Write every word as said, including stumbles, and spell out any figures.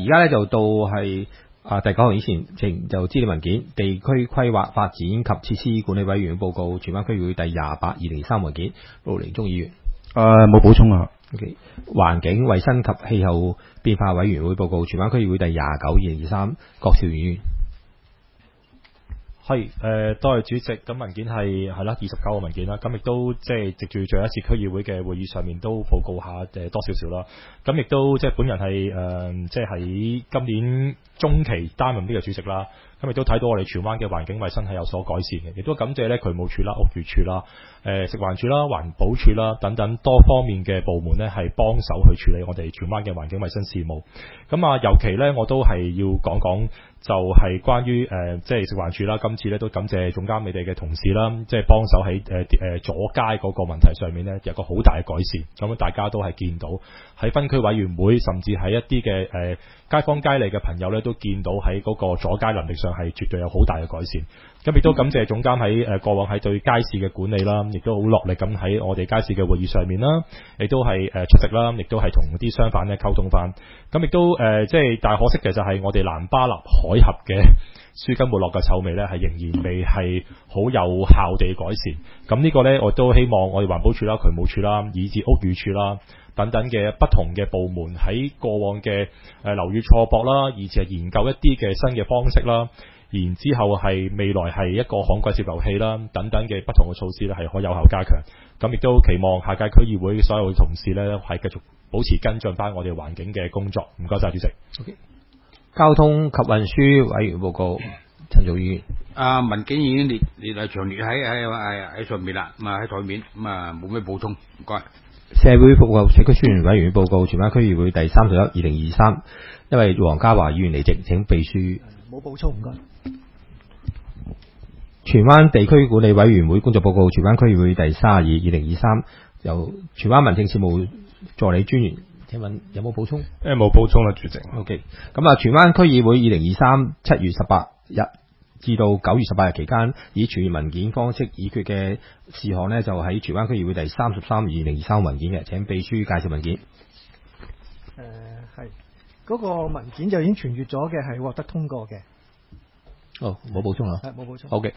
而家咧就到係啊第九項以前程就資料文件，地區規劃發展及設施管理委員會報告，荃灣區議會第廿八二零二三文件，盧寧忠議員。 誒冇補充啊。 OK， 環境衛生及氣候變化委員會報告，荃灣區議會第廿九二零二三，郭兆元議員。 係誒、呃，多謝主席。咁文件係係啦，二十九個文件啦。咁亦都即係藉住最後一次區議會嘅會議上面都報告下誒多少少啦。咁亦都即係本人係誒、呃，即係喺今年中期擔任呢個主席啦。咁亦都睇到我哋荃灣嘅環境衛生係有所改善嘅，亦都感謝咧渠務署啦、屋宇署啦、誒、呃、食環署啦、環保署啦等等多方面嘅部門咧係幫手去處理我哋荃灣嘅環境衛生事務。咁啊，尤其咧我都係要講講，就係關於誒即係食環署啦，今次咧都感謝總監你哋嘅同事啦，即係幫手喺誒誒阻街嗰個問題上面咧有個好大嘅改善。咁大家都係見到喺分區委員會，甚至係一啲嘅誒街坊街里嘅朋友咧都見到喺嗰個阻街能力上係絕對有好大嘅改善。咁亦都感謝總監喺誒過往喺對街市嘅管理啦，亦都好落力咁喺我哋街市嘅會議上面啦，亦都係誒出席啦，亦都係同啲商販咧溝通翻。咁亦都誒即係，但係可惜嘅就係我哋蘭巴納海峽嘅舒筋沒落嘅臭味咧，係仍然未係好有效地改善。咁呢個咧，我都希望我哋環保署啦、渠務署啦，以至屋宇署啦等等嘅不同嘅部門喺過往嘅誒樓宇錯駁啦，而且係研究一啲嘅新嘅方式啦。然之後係未來係一個旱季接流器啦，等等嘅不同嘅措施咧係可以有效加強。咁亦都期望下屆區議會所有嘅同事咧係繼續保持跟進翻我哋環境嘅工作。唔該晒主席。 Okay. 交通及運輸委員報告，陳祖議員。 啊，文件已經列列係詳列喺喺喺喺上面啦，咁啊喺台面，咁啊冇咩補充。唔該。 社會服務社區宣傳委員會報告，荃灣區議會第三十一二零二三，因為黃家華議員離席，請秘書。 冇補充，唔該。 荃灣地區管理委員會工作報告，荃灣區議會第三十二二零二三，由荃灣民政事務助理專員，請問有冇補充？ 誒冇補充啦，主席。 OK， 咁啊，荃灣區議會二零二三七月十八日至到九月十八日期間，以傳閱文件方式議決嘅事項呢，就喺荃灣區議會第三十三二零二三文件嘅，請秘書介紹文件。誒係嗰個文件就已經傳閱咗嘅，係獲得通過嘅。 哦，冇補充啊？ 係冇補充。 好嘅。